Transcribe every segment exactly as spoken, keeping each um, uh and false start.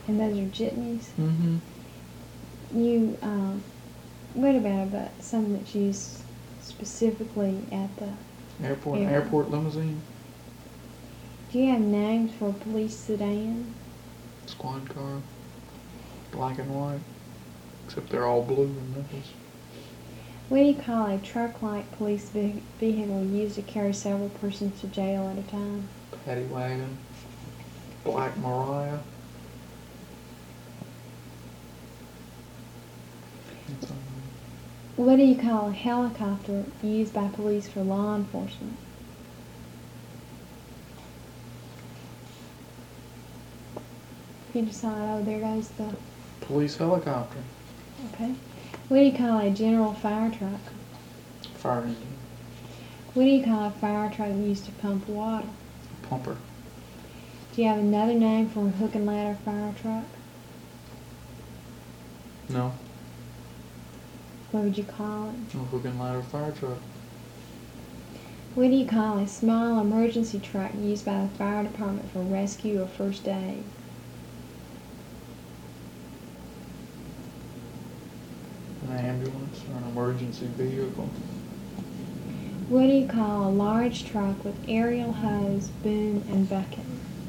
And those are jitneys? Mm-hmm. You, um, what about, about some that's used specifically at the Airport, airport? airport limousine. Do you have names for a police sedan? Squad car. Black and white. Except they're all blue in Memphis. What do you call a truck-like police ve- vehicle used to carry several persons to jail at a time? Paddy wagon. Black Mariah. That's all. What do you call a helicopter used by police for law enforcement? You decide, oh, there goes the... Police helicopter. Okay. What do you call a general fire truck? Fire engine. What do you call a fire truck used to pump water? Pumper. Do you have another name for a hook and ladder fire truck? No. What would you call it? No hook and ladder fire truck. What do you call a small emergency truck used by the fire department for rescue or first aid? An ambulance or an emergency vehicle. What do you call a large truck with aerial hose, boom, and bucket?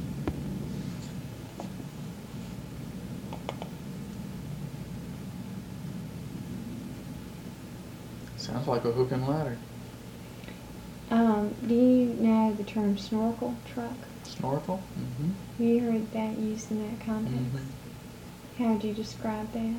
Sounds like a hook and ladder. Um, do you know the term snorkel truck? Snorkel? Mm-hmm. Have you heard that used in that context? Mm-hmm. How would you describe that?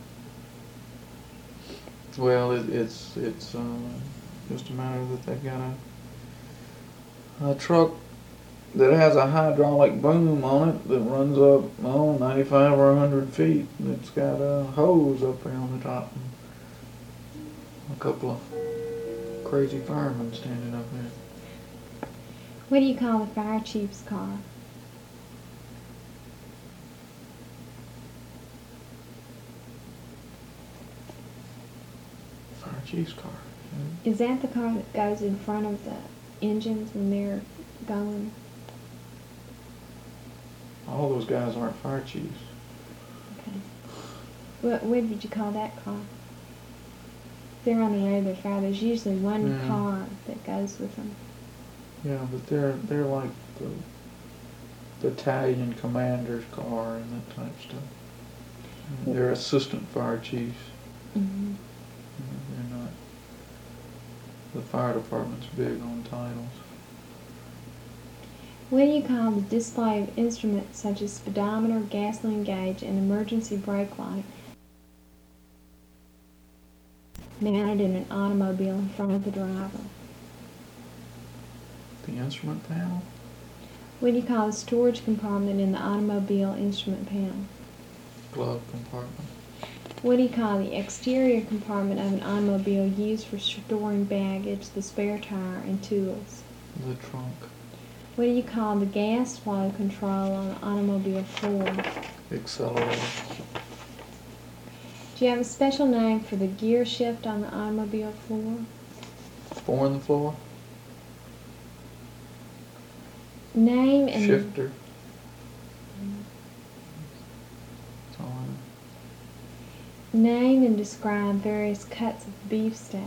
Well, it, it's it's uh, just a matter that they've got a, a truck that has a hydraulic boom on it that runs up, oh, ninety-five or one hundred feet. And it's got a hose up there on the top. And a couple of crazy firemen standing up there. What do you call the fire chief's car? Fire chief's car. Mm-hmm. Is that the car that goes in front of the engines when they're going? All those guys aren't fire chiefs. Okay. What, what did you call that car? They're on the road, they're fire. There's usually one Yeah. car that goes with them. Yeah, but they're they're like the battalion commander's car and that type of stuff. And they're assistant fire chiefs. Mm-hmm. They're not. The fire department's big on titles. What do you call the display of instruments such as speedometer, gasoline gauge, and emergency brake light mounted in an automobile in front of the driver? The instrument panel? What do you call the storage compartment in the automobile instrument panel? Glove compartment. What do you call the exterior compartment of an automobile used for storing baggage, the spare tire, and tools? The trunk. What do you call the gas flow control on an automobile floor? Accelerator. Do you have a special name for the gear shift on the automobile floor? Four on the floor. Name and Shifter. That's all I know. name and describe various cuts of beefsteak.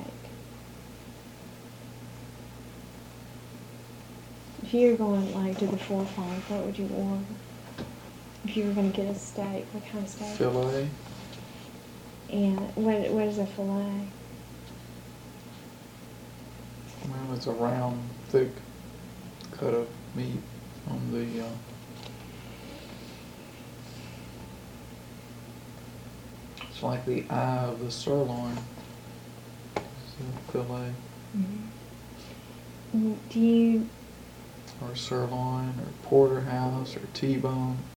If you were going like to the four five, what would you order? If you were going to get a steak, what kind of steak? Fillet. And what what is a fillet? Well, it's a round, thick cut of meat on the uh, it's like the eye of the sirloin. It's a fillet. Mm-hmm. Do you Or sirloin, or porterhouse, or T-bone.